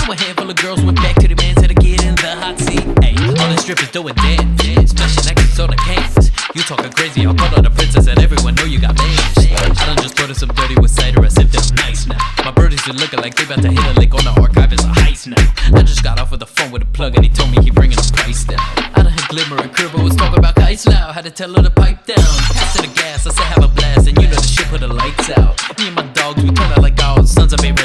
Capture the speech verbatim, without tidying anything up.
So a handful of girls went back to the man, said to get in the hot seat. Hey, all the strippers doing dance, splashing necklaces on the canvas. You talking crazy, I'll call on the princess and everyone know you got bands. I done just put in some dirty with cider, I sipped it nice now. My birdies are looking like they about to hit a lick on the archive, it's a heist now. I just got off of the phone with a plug and he told me he bringing the price down. I done had Glimmer and Cribber was talking about kites now, had to tell her to pipe down. Pass to the gas, I said have a blast, and you know the shit put the lights out. Me and my dogs, we kinda like all sons of a